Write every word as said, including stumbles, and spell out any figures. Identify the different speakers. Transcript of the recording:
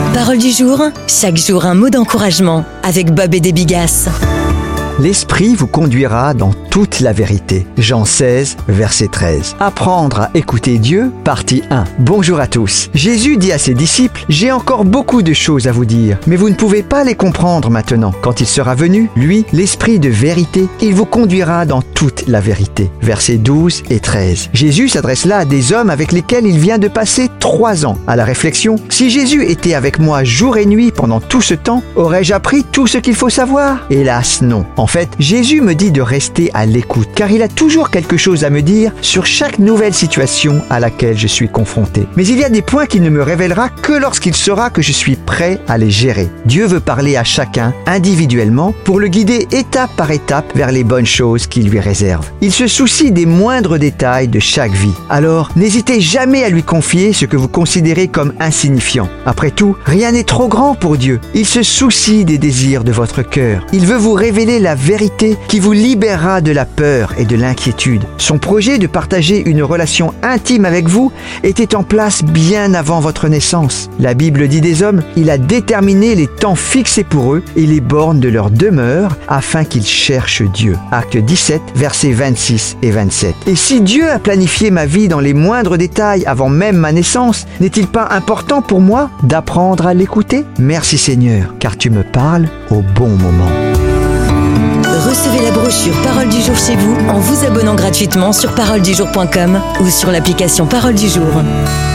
Speaker 1: Parole du jour, chaque jour un mot d'encouragement avec Bob et des Bigas.
Speaker 2: L'Esprit vous conduira dans toute la vérité. Jean seize, verset treize. Apprendre à écouter Dieu, partie un. Bonjour à tous. Jésus dit à ses disciples, « J'ai encore beaucoup de choses à vous dire, mais vous ne pouvez pas les comprendre maintenant. Quand il sera venu, lui, l'Esprit de vérité, il vous conduira dans toute la vérité. » Versets douze et treize. Jésus s'adresse là à des hommes avec lesquels il vient de passer trois ans. À la réflexion, si Jésus était avec moi jour et nuit pendant tout ce temps, aurais-je appris tout ce qu'il faut savoir? Hélas, non. En fait, Jésus me dit de rester à l'écoute, car il a toujours quelque chose à me dire sur chaque nouvelle situation à laquelle je suis confronté. Mais il y a des points qu'il ne me révélera que lorsqu'il saura que je suis prêt à les gérer. Dieu veut parler à chacun individuellement pour le guider étape par étape vers les bonnes choses qu'il lui réserve. Il se soucie des moindres détails de chaque vie. Alors, n'hésitez jamais à lui confier ce que vous considérez comme insignifiant. Après tout, rien n'est trop grand pour Dieu. Il se soucie des désirs de votre cœur. Il veut vous révéler la vérité qui vous libérera de la peur et de l'inquiétude. Son projet de partager une relation intime avec vous était en place bien avant votre naissance. La Bible dit des hommes, il a déterminé les temps fixés pour eux et les bornes de leur demeure afin qu'ils cherchent Dieu. Acte dix-sept, versets vingt-six et vingt-sept. Et si Dieu a planifié ma vie dans les moindres détails avant même ma naissance, n'est-il pas important pour moi d'apprendre à l'écouter? Merci Seigneur, car tu me parles au bon moment.
Speaker 1: Recevez la brochure Parole du jour chez vous en vous abonnant gratuitement sur parole du jour point com ou sur l'application Parole du jour.